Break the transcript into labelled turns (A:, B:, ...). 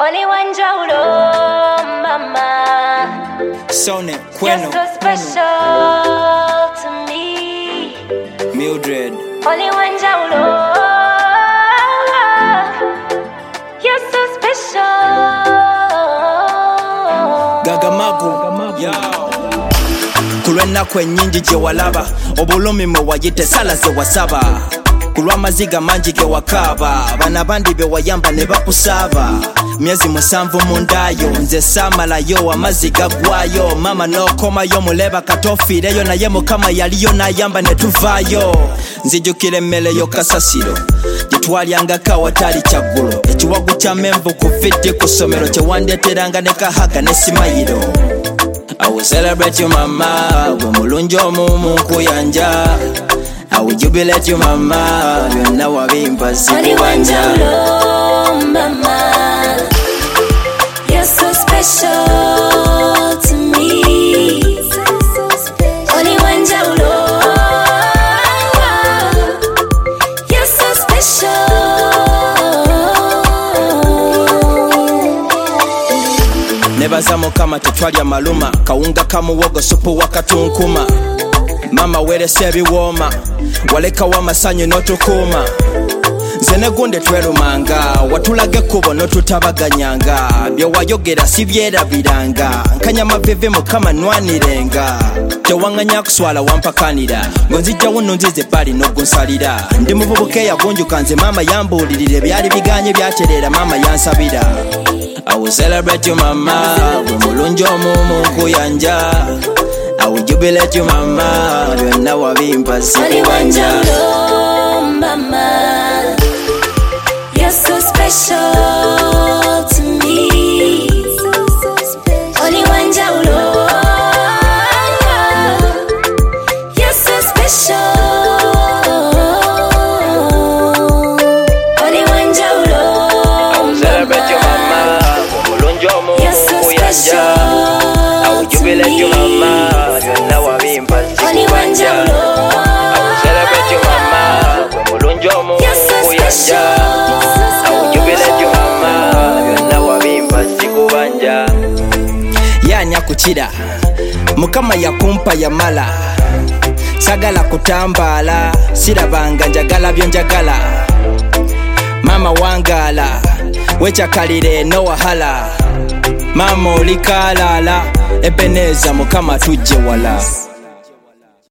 A: Only one Jaulo, mama.
B: Sone, Queno.
A: You're so special to me.
B: Mildred.
A: Only one Jaulo. You're so special.
B: Gagamagu. Yo. Kulwena kwenyingi je walaba. Obulumi mwe wajite sala ze wasaba. Kulwa maziga manji ge wakaba. Bana bandi be wayamba ne bakusaba. Myezi musanvu mundayo nze samalayo amaziga gwayo. Mama no koma yo muleba katofireyo naye mukama yaliyo nayamba ne tuvayo. Nzijukire mmele yo kasasiro gitwalyanga kawatali kyaggulo. Ekiwagu kya menvu kufiti ku ssomero kyewandeeteranga ne kahaga ne simayiro. I will celebrate you mama, gwe mulungi omumu nkuyanja. I will jubilate you mama, byonna wabimpa sikubanja.
A: Mama, you're so special to me. Only one Jaulo, you're so special.
B: Nebaza mukama tetwalya maluma, kawunga kamuwogo supu wakatunkuma. Mama werese ebiwooma, waleka w'amasanyu n'otukuuma. Nze ne gunde twerumanga, watulaga ekkubo n'otutabaganyanga. Bye wayogera si byerabiranga, nkanya mavivi mukama nwanirenga. Tewaŋŋanya kuswala wampakanira, ngonzijjawo nno nzize ebbali n'ogunsalira. Ndi muvubuka eyagunjuka nze maama yambuulirire, byali biganye byatereera maama yansabira. I will celebrate you mama, gwe mulungi omumu nkuyanja. I will jubilate you mama, byonna wabimpa sikubanja.
A: Mama, you're so special to me. Only one Jaulo, you're so special. Only one Jaulo,
B: I will celebrate you mama, gwe mulungi omumu nkuyanja. I will jubilate you mama, byonna wabimpa sikubanja. I will celebrate you mama, gwe mulungi omumu nkuyanja. I will jubilate you mama, byonna wabimpa sikubanja. Yanya kukira, mukama yakumpa yamala. Sagala kutambala, sirabanga njagala byonjagala. Mama wangala, wechakalire no wahala. Mama olikalala, Ebeneza mukama tujje wala.